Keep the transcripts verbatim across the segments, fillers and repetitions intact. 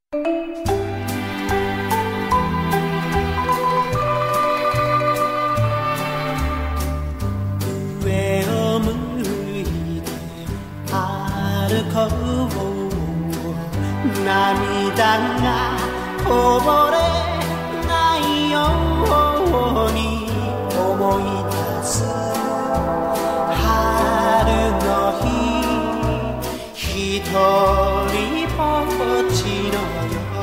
上を向いて歩こう、涙がこぼれないように思い出す春の日、ひとりぼっちの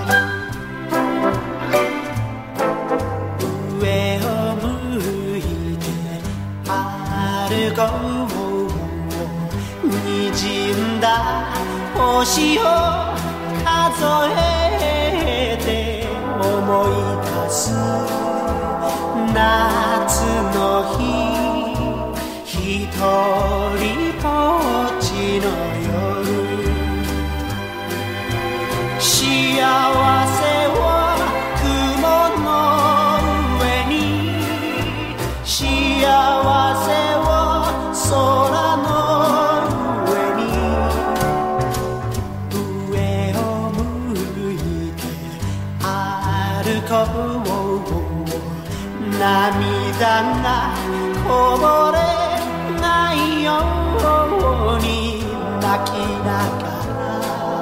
夜、上を向いて歩こう、滲んだ星を数えて思い出す夏の日、ひとりぼっちの夜、幸せは雲の上に、幸せは空の上に、上を向いて歩こう、涙がこぼれないように泣きながら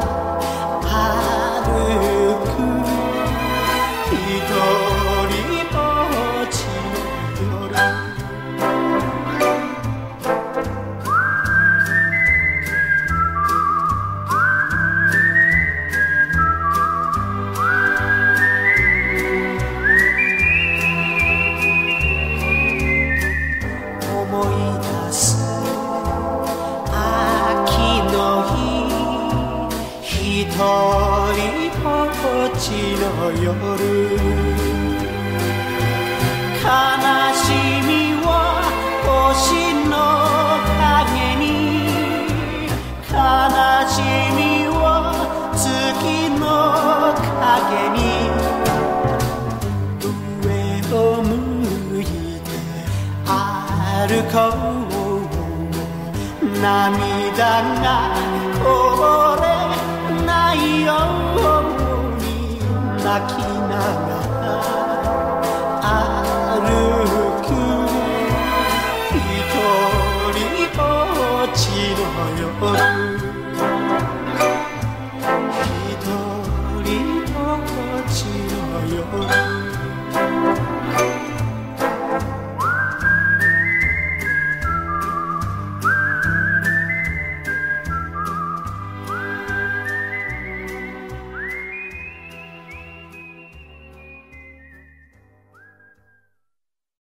歩く、ひとりぼっちの夜。思い出す秋の日、ひとりぼっちの夜、悲しみは星の影に、悲しみは月の影に、上を向いて歩こう、涙がこぼれないように泣きながら歩く、ひとりぼっちの夜、ひとりぼっちの夜。